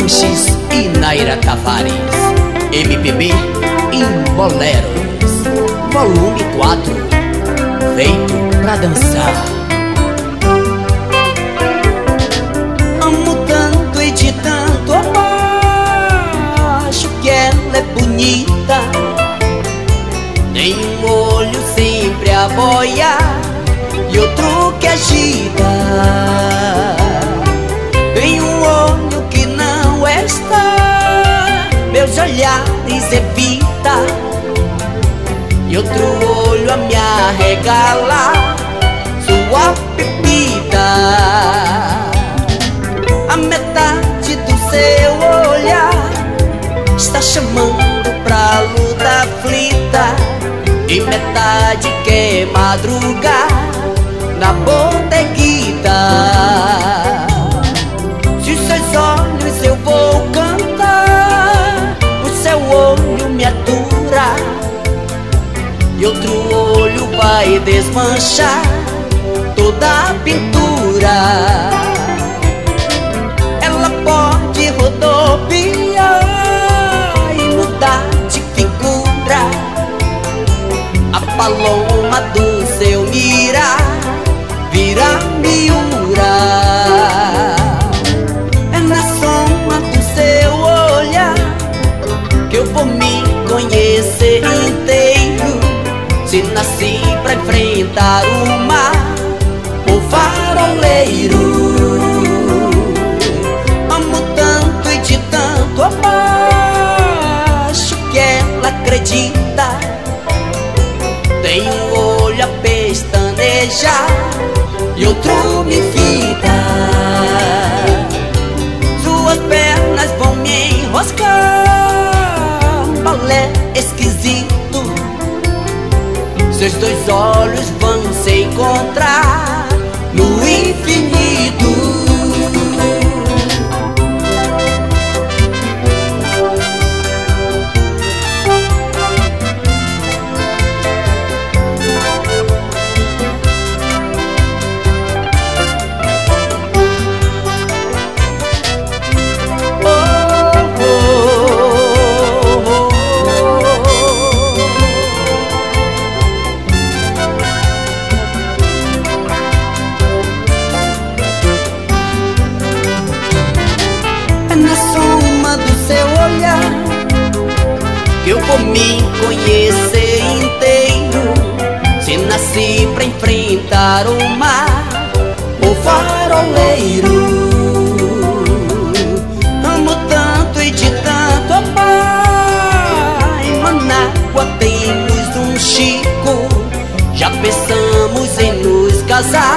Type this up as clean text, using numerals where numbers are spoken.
Sanches e Naira Tavares, MPB em Boleros, volume 4, feito pra dançar. Amo tanto e de tanto amar, acho que ela é bonita. Tem um olho sempre a boiar e outro que agita. Tem um olho que não está, meus olhares evita, e outro olho a me arregala sua pepita. A metade do seu olhar está chamando pra luta aflita, e metade quer madrugar na bodeguita. Se os seus olhos eu vou cantar, o seu olho me atura, e outro olho vai desmanchar toda a pintura. Ela pode rodopiar e mudar de figura, a paloma do seu mirar vira miura. É na soma do seu olhar que eu vou me conhecer inteiro. Se nasci pra enfrentar o mar, o faroleiro. Amo tanto e de tanto amar, acho que ela acredita. Tem um olho a pestanejar e outro me fita. Suas pernas vão me enroscar, um balé esquisito. Seus dois olhos vão se encontrar no infinito. Eu vou me conhecer inteiro. Se nasci pra enfrentar o mar, o faroleiro. Amo tanto e de tanto amar. Em Manágua temos um Chico, já pensamos em nos casar.